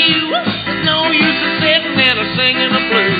you. There's no use of sitting and a singing a blues.